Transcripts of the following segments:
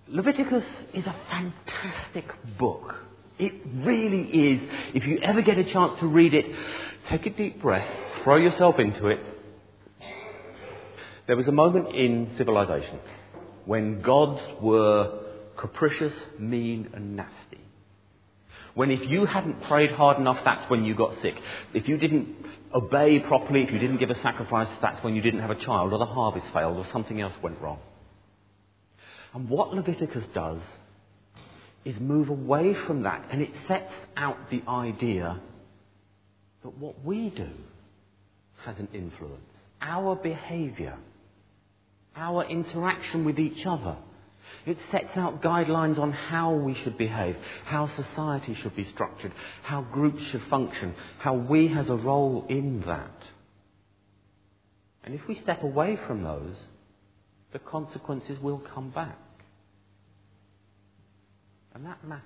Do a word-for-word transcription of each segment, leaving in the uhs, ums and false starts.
Leviticus is a fantastic book. It really is. If you ever get a chance to read it, take a deep breath, throw yourself into it. There was a moment in civilization when gods were capricious, mean and nasty. When if you hadn't prayed hard enough, that's when you got sick. If you didn't obey properly, if you didn't give a sacrifice, that's when you didn't have a child, or the harvest failed, or something else went wrong. And what Leviticus does is move away from that, and it sets out the idea that what we do has an influence. Our behaviour, our interaction with each other. It sets out guidelines on how we should behave, how society should be structured, how groups should function, how we has a role in that. And if we step away from those, the consequences will come back. And that matters.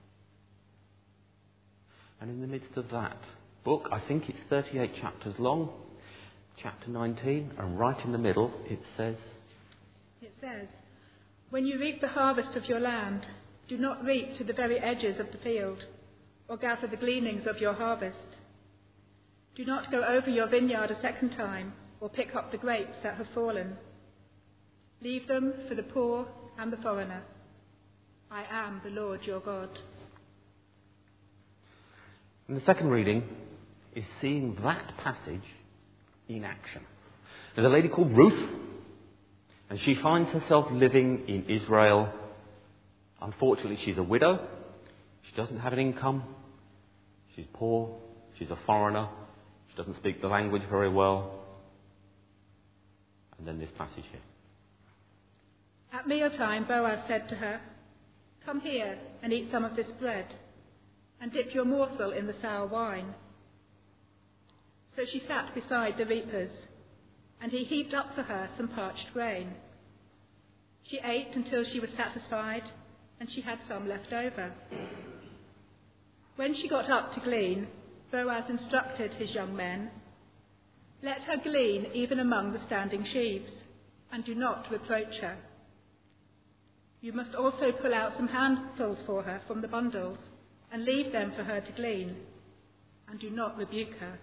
And in the midst of that book, I think it's thirty-eight chapters long, chapter nineteen, and right in the middle it says... It says, "When you reap the harvest of your land, do not reap to the very edges of the field, or gather the gleanings of your harvest. Do not go over your vineyard a second time, or pick up the grapes that have fallen. Leave them for the poor and the foreigner. I am the Lord your God." And the second reading is seeing that passage in action. There's a lady called Ruth, and she finds herself living in Israel. Unfortunately, she's a widow. She doesn't have an income. She's poor. She's a foreigner. She doesn't speak the language very well. And then this passage here. At mealtime, Boaz said to her, "Come here and eat some of this bread, and dip your morsel in the sour wine." So she sat beside the reapers, and he heaped up for her some parched grain. She ate until she was satisfied, and she had some left over. When she got up to glean, Boaz instructed his young men, "Let her glean even among the standing sheaves, and do not reproach her. You must also pull out some handfuls for her from the bundles, and leave them for her to glean, and do not rebuke her."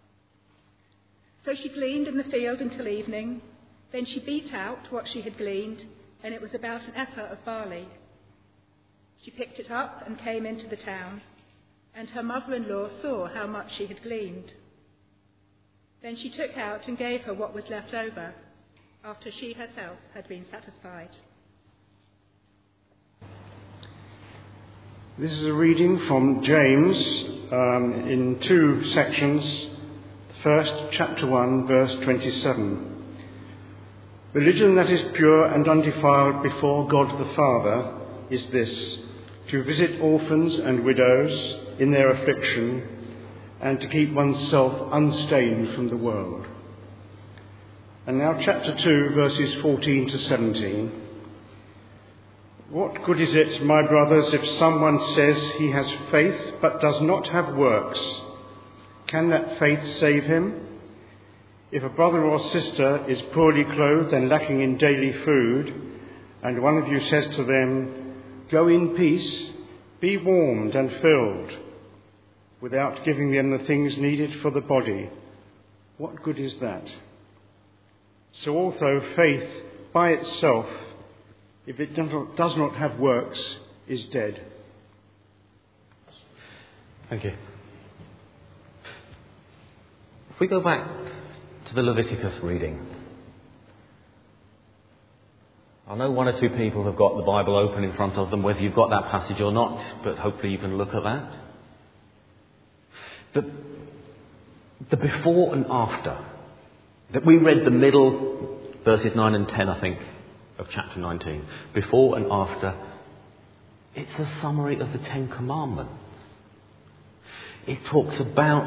So she gleaned in the field until evening. Then she beat out what she had gleaned, and it was about an ephah of barley. She picked it up and came into the town, and her mother-in-law saw how much she had gleaned. Then she took out and gave her what was left over, after she herself had been satisfied. This is a reading from James um, in two sections. First, chapter one, verse twenty-seven. "Religion that is pure and undefiled before God the Father is this, to visit orphans and widows in their affliction, and to keep oneself unstained from the world." And now chapter two, verses fourteen to seventeen. "What good is it, my brothers, if someone says he has faith but does not have works? Can that faith save him? If a brother or sister is poorly clothed and lacking in daily food, and one of you says to them, 'Go in peace, be warmed and filled,' without giving them the things needed for the body, what good is that? So also faith by itself, if it does not have works, is dead." Thank you. If we go back to the Leviticus reading, I know one or two people have got the Bible open in front of them, whether you've got that passage or not, but hopefully you can look at that. The, the before and after, that we read the middle, verses nine and ten, I think, of chapter nineteen. Before and after, it's a summary of the Ten Commandments. It talks about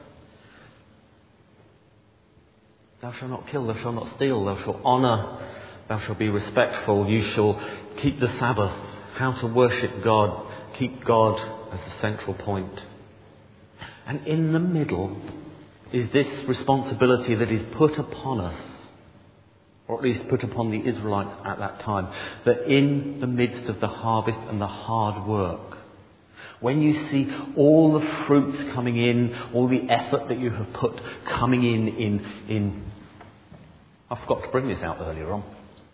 thou shalt not kill, thou shalt not steal, thou shalt honour, thou shalt be respectful, you shall keep the Sabbath, how to worship God, keep God as the central point. And in the middle is this responsibility that is put upon us or at least put upon the Israelites at that time, that in the midst of the harvest and the hard work, when you see all the fruits coming in, all the effort that you have put coming in, in, in, I forgot to bring this out earlier on.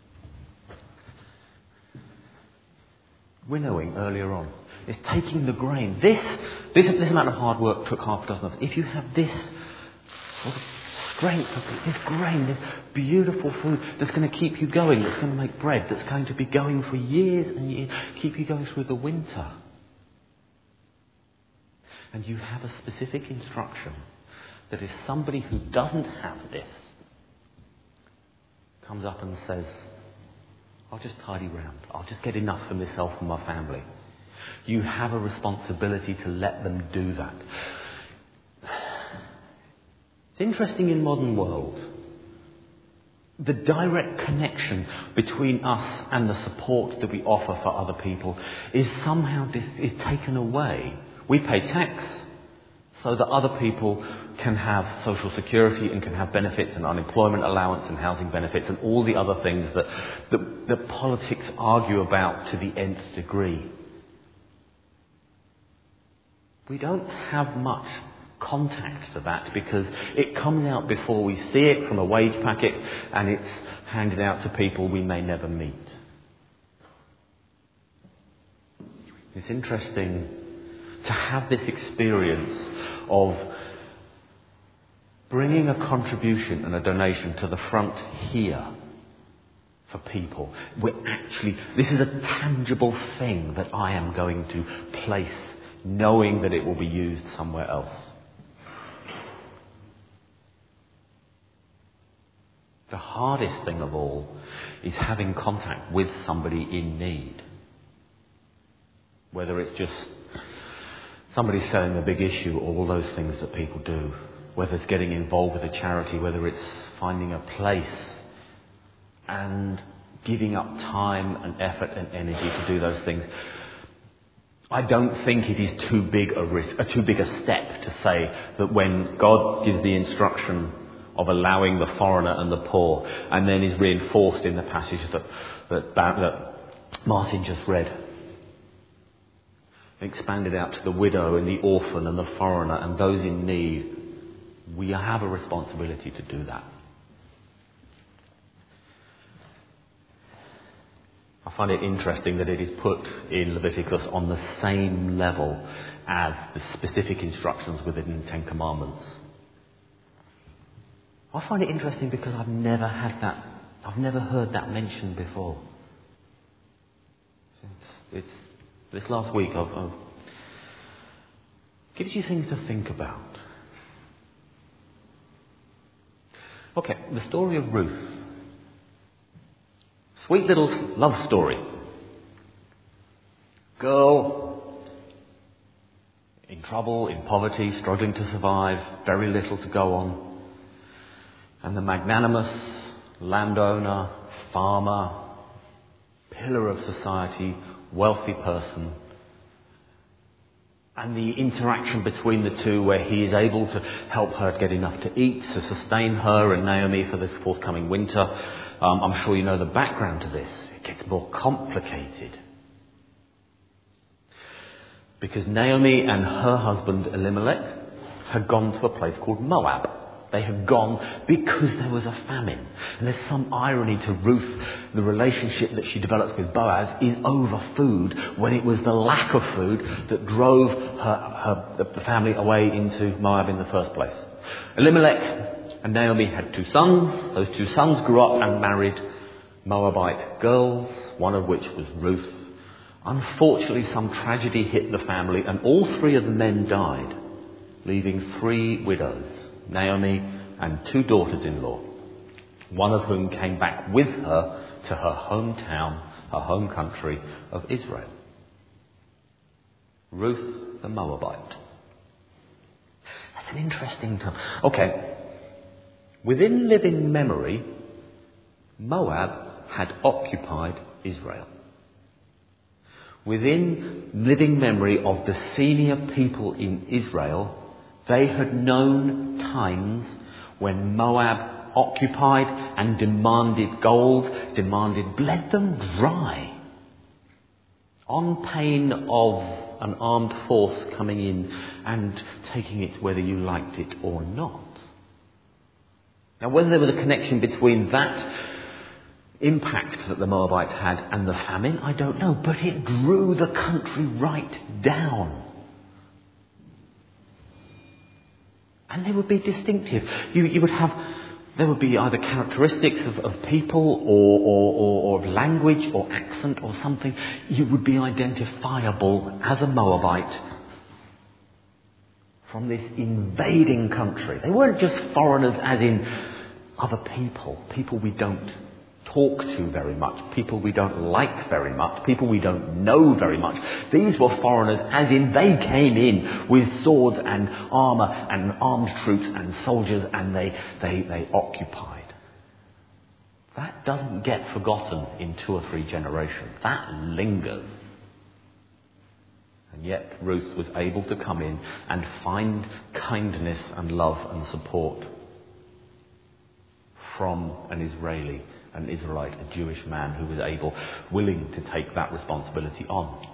Winnowing earlier on. It's taking the grain. This, this, this amount of hard work took half a dozen of us. If you have this sort of strength of this grain, this beautiful food that's going to keep you going, that's going to make bread, that's going to be going for years and years, keep you going through the winter. And you have a specific instruction that if somebody who doesn't have this comes up and says, I'll just tidy round, I'll just get enough for myself and my family, you have a responsibility to let them do that. It's interesting in modern world, the direct connection between us and the support that we offer for other people is somehow dis- is taken away. We pay tax so that other people can have social security and can have benefits and unemployment allowance and housing benefits and all the other things that, that, that politics argue about to the nth degree. We don't have much contact to that because it comes out before we see it from a wage packet and it's handed out to people we may never meet. It's interesting to have this experience of bringing a contribution and a donation to the front here for people. We're actually, this is a tangible thing that I am going to place, knowing that it will be used somewhere else. The hardest thing of all is having contact with somebody in need. Whether it's just somebody selling a big issue or all those things that people do. Whether it's getting involved with a charity, whether it's finding a place and giving up time and effort and energy to do those things. I don't think it is too big a risk, a too big a step to say that when God gives the instruction of allowing the foreigner and the poor, and then is reinforced in the passage that that, that Martin just read, expanded out to the widow and the orphan and the foreigner and those in need, we have a responsibility to do that. I find it interesting that it is put in Leviticus on the same level as the specific instructions within the Ten Commandments. I find it interesting because I've never had that, I've never heard that mentioned before. It's, it's this last week I've, I've gives you things to think about. Okay, the story of Ruth. Sweet little love story. Girl in trouble, in poverty, struggling to survive, very little to go on. And the magnanimous landowner, farmer, pillar of society, wealthy person. And the interaction between the two where he is able to help her get enough to eat, to sustain her and Naomi for this forthcoming winter. Um, I'm sure you know the background to this. It gets more complicated. Because Naomi and her husband Elimelech had gone to a place called Moab. They had gone because there was a famine. And there's some irony to Ruth. The relationship that she develops with Boaz is over food, when it was the lack of food that drove her, her, the family away into Moab in the first place. Elimelech and Naomi had two sons. Those two sons grew up and married Moabite girls, one of which was Ruth. Unfortunately, some tragedy hit the family and all three of the men died, leaving three widows. Naomi and two daughters-in-law, one of whom came back with her to her hometown, her home country of Israel. Ruth the Moabite. That's an interesting term. Okay, within living memory, Moab had occupied Israel. Within living memory of the senior people in Israel, they had known times when Moab occupied and demanded gold, demanded, bled them dry, on pain of an armed force coming in and taking it whether you liked it or not. Now, whether there was a connection between that impact that the Moabites had and the famine, I don't know, but it drew the country right down. And they would be distinctive. You, you would have, there would be either characteristics of, of people or, or, or, or of language or accent or something. You would be identifiable as a Moabite from this invading country. They weren't just foreigners as in other people, people we don't talk to very much, people we don't like very much, people we don't know very much. These were foreigners as in they came in with swords and armour and armed troops and soldiers, and they, they, they occupied. That doesn't get forgotten in two or three generations. That lingers. And yet Ruth was able to come in and find kindness and love and support from an Israeli, an Israelite, a Jewish man who was able, willing to take that responsibility on.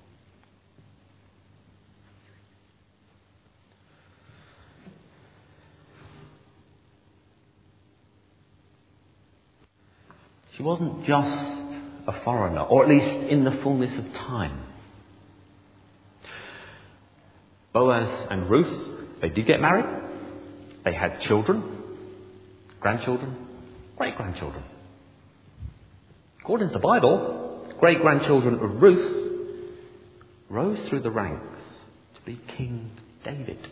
She wasn't just a foreigner, or at least in the fullness of time. Boaz and Ruth, they did get married. They had children, grandchildren, great-grandchildren. According to the Bible, great-grandchildren of Ruth rose through the ranks to be King David.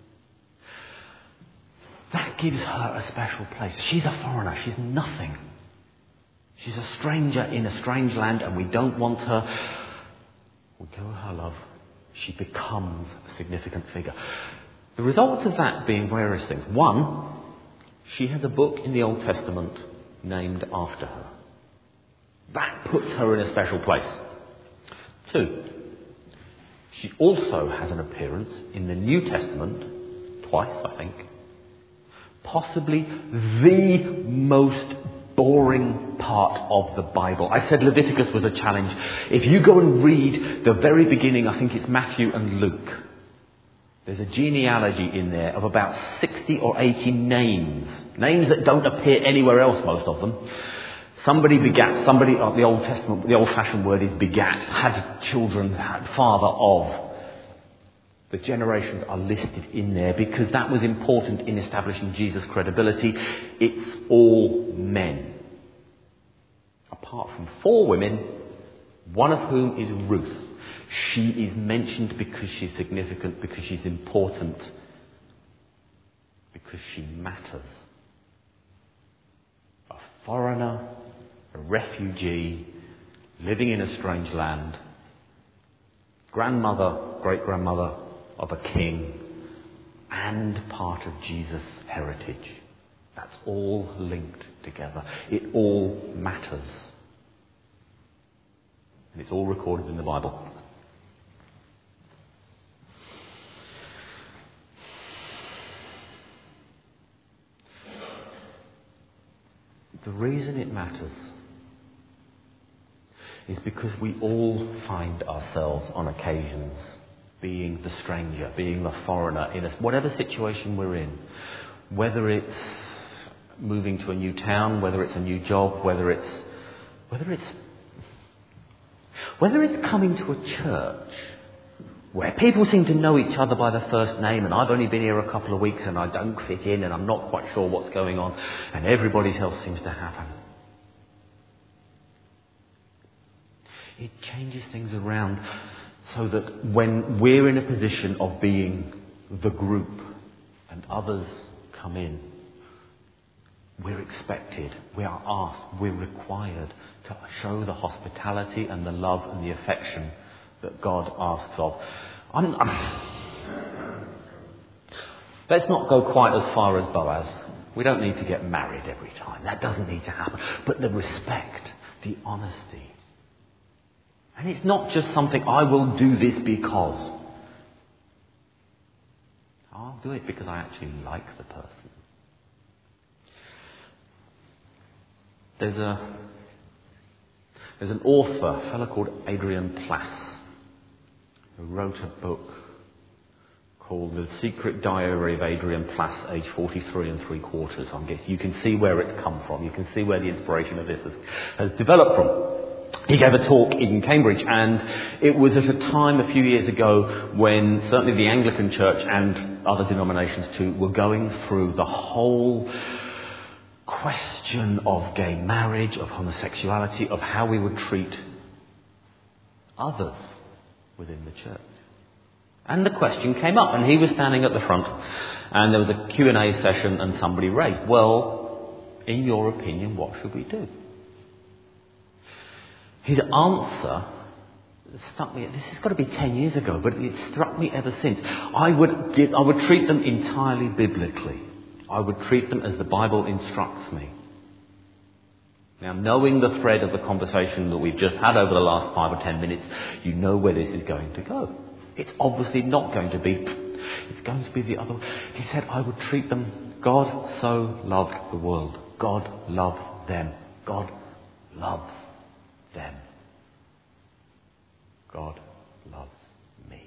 That gives her a special place. She's a foreigner. She's nothing. She's a stranger in a strange land, and we don't want her. We give her her love. She becomes a significant figure. The results of that being various things. One, she has a book in the Old Testament named after her. That puts her in a special place. Two, she also has an appearance in the New Testament, twice I think, possibly the most boring part of the Bible. I said Leviticus was a challenge. If you go and read the very beginning, I think it's Matthew and Luke, there's a genealogy in there of about sixty or eighty names. Names that don't appear anywhere else, most of them. Somebody begat, somebody, the Old Testament, the old-fashioned word is begat, had children, had father of. The generations are listed in there because that was important in establishing Jesus' credibility. It's all men. Apart from four women, one of whom is Ruth. She is mentioned because she's significant, because she's important, because she matters. A foreigner, a refugee, living in a strange land, grandmother, great-grandmother of a king, and part of Jesus' heritage. That's all linked together. It all matters. And it's all recorded in the Bible. The reason it matters is because we all find ourselves on occasions being the stranger, being the foreigner in a, whatever situation we're in. Whether it's moving to a new town, whether it's a new job, whether it's whether it's whether it's coming to a church where people seem to know each other by the first name, and I've only been here a couple of weeks and I don't fit in and I'm not quite sure what's going on, and everybody else seems to happen. It changes things around so that when we're in a position of being the group and others come in, we're expected, we are asked, we're required to show the hospitality and the love and the affection that God asks of. I'm, I'm, let's not go quite as far as Boaz. We don't need to get married every time. That doesn't need to happen. But the respect, the honesty. And it's not just something, I will do this because. I'll do it because I actually like the person. There's a there's an author, a fellow called Adrian Plass, who wrote a book called The Secret Diary of Adrian Plass, age forty-three and three quarters. I guess you can see where it's come from. You can see where the inspiration of this has, has developed from. He gave a talk in Cambridge, and it was at a time a few years ago when certainly the Anglican Church and other denominations too were going through the whole question of gay marriage, of homosexuality, of how we would treat others within the church. And the question came up, and he was standing at the front, and there was a Q and A session, and somebody raised, well, in your opinion, what should we do? His answer struck me. This has got to be ten years ago, but it struck me ever since. I would give, I would treat them entirely biblically. I would treat them as the Bible instructs me. Now, knowing the thread of the conversation that we've just had over the last five or ten minutes, you know where this is going to go. It's obviously not going to be, it's going to be the other. He said, I would treat them, God so loved the world. God loved them. God loves them. God loves me.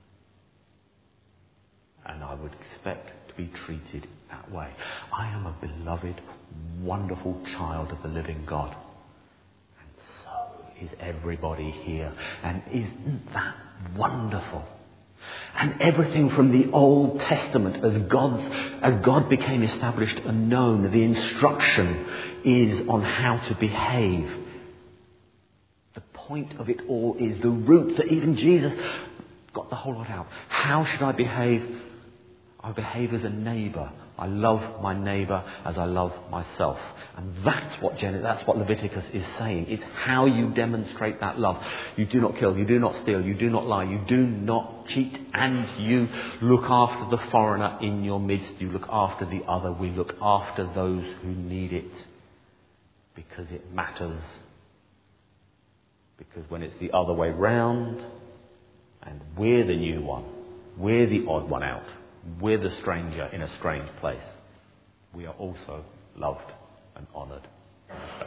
And I would expect to be treated that way. I am a beloved, wonderful child of the living God. And so is everybody here. And isn't that wonderful? And everything from the Old Testament, as God, as God became established and known, the instruction is on how to behave. The point of it all is the roots that even Jesus got the whole lot out. How should I behave? I behave as a neighbour. I love my neighbour as I love myself. And that's what Gen- that's what Leviticus is saying. It's how you demonstrate that love. You do not kill, you do not steal, you do not lie, you do not cheat, and you look after the foreigner in your midst. You look after the other. We look after those who need it because it matters. Because when it's the other way round, and we're the new one, we're the odd one out, we're the stranger in a strange place, we are also loved and honoured and respected.